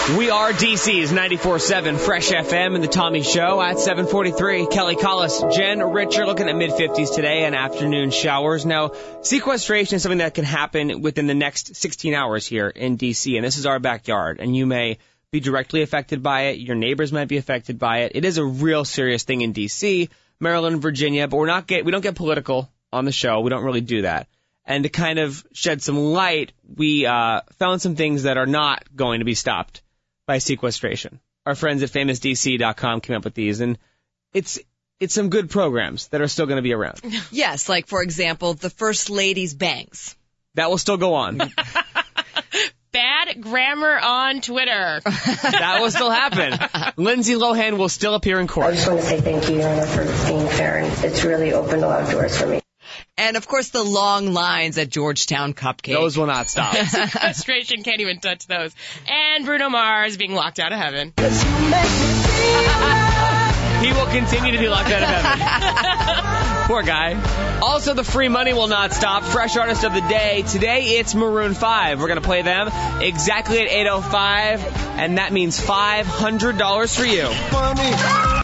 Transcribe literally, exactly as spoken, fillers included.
We are D C's ninety-four point seven Fresh F M and the Tommy Show at seven forty-three. Kelly Collis, Jen Richard looking at mid-fifties today and afternoon showers. Now, sequestration is something that can happen within the next sixteen hours here in D C, and this is our backyard, and you may be directly affected by it. Your neighbors might be affected by it. It is a real serious thing in D C, Maryland, Virginia, but we're not get we don't get political on the show. We don't really do that. And to kind of shed some light, we uh, found some things that are not going to be stopped by sequestration. Our friends at famous D C dot com came up with these, and it's it's some good programs that are still going to be around. Yes, like, for example, the First Lady's bangs. That will still go on. Bad grammar on Twitter. That will still happen. Lindsay Lohan will still appear in court. I just want to say thank you, Your Honor, for being fair, and it's really opened a lot of doors for me. And, of course, the long lines at Georgetown Cupcake. Those will not stop. Sequestration can't even touch those. And Bruno Mars being locked out of heaven. He will continue to be locked out of heaven. Poor guy. Also, the free money will not stop. Fresh artist of the day. Today, it's Maroon five. We're going to play them exactly at eight oh five, and that means five hundred dollars for you.